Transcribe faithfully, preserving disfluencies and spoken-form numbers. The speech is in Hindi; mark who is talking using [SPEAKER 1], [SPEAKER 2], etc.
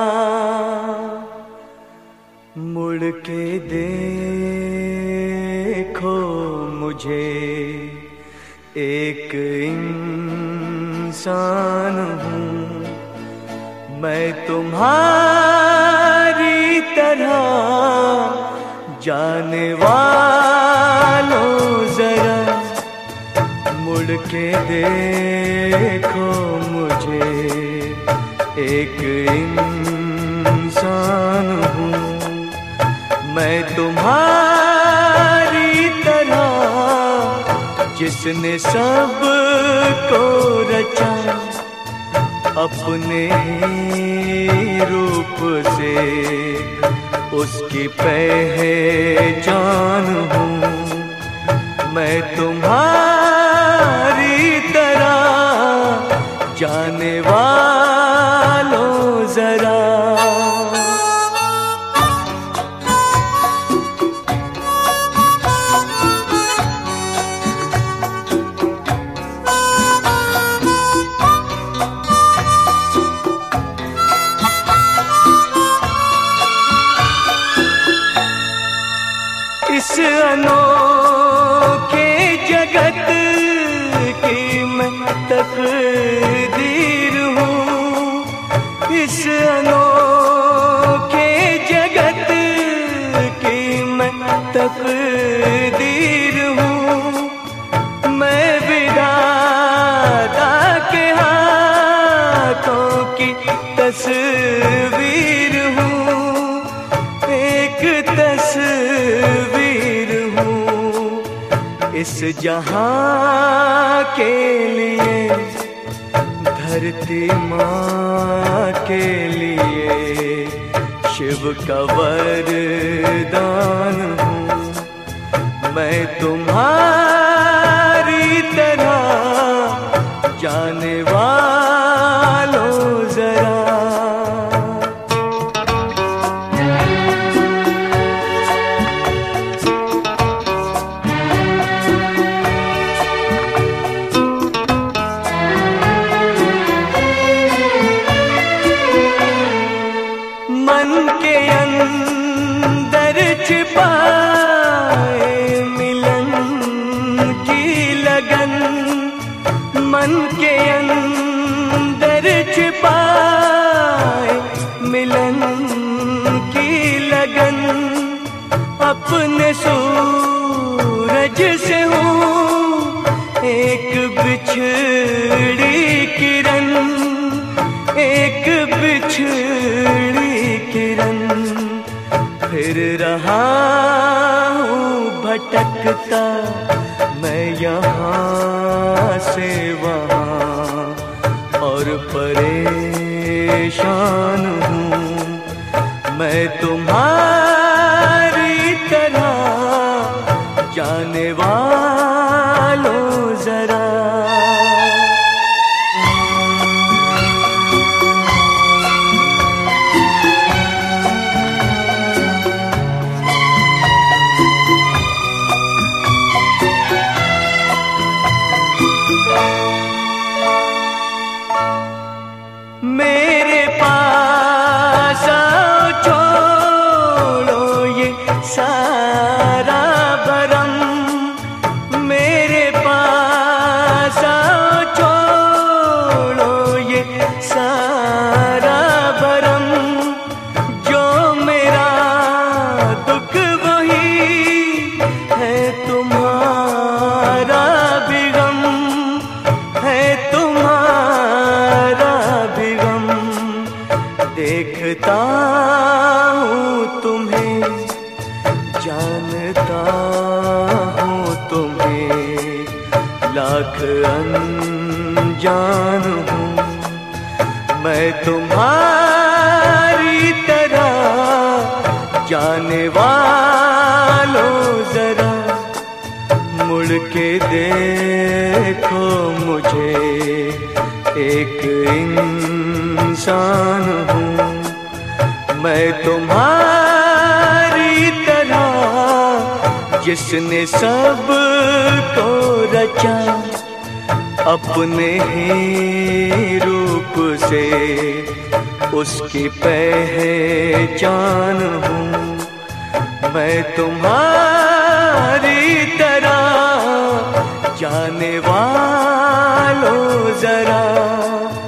[SPEAKER 1] मुड़ के देखो मुझे, एक इंसान हूँ मैं तुम्हारी तरह। जाने वालों जरा मुड़ के देखो मुझे, एक इंसान हूँ मैं तुम्हारी तरह। जिसने सब को रचा अपने ही रूप से, उसकी पहचान हूँ मैं तुम्हारी तरह। जाने वालों जरा इस अनोखे जगत की मैं तकदीर हूँ। इस अनोखे जगत की मैं तकदीर हूँ। मैं विधाता के हाथों की तस्वीर हूँ, एक तस्वीर हूँ। इस जहां के लिए, धरती माँ के लिए शिव का वरदान हूँ मैं तुम्हारी तरह। जाने वालों जरा मन के अंदर छिपाए मिलन की लगन। मन के अंदर छिपाए मिलन की लगन। अपने सूरज से हूँ एक बिछड़ी किरण, एक बिछड़ी किरण। फिर रहा हूँ भटकता मैं यहाँ से वहाँ, और परेशान हूँ मैं तुम्हारी तरह। जाने वालों जरा मेरे पास आओ, छोड़ो ये सारा भरम। मेरे पास आओ, छोड़ो ये सारा भरम। जो मेरा दुख वही है तुम्हारा भी गम, है तुम्हारा भी गम। देखता हूँ तुम्हें, जानता हूँ तुम्हें, लाख अनजान हूँ मैं तुम्हारी तरह। जाने वालों जरा मुड़ के देखो मुझे, एक इंसान हूँ मैं तुम्हारी तरह। जिसने सब को रचा अपने ही रूप से, उसकी पहचान हूँ। मैं तुम्हारी तरह जाने वालों जरा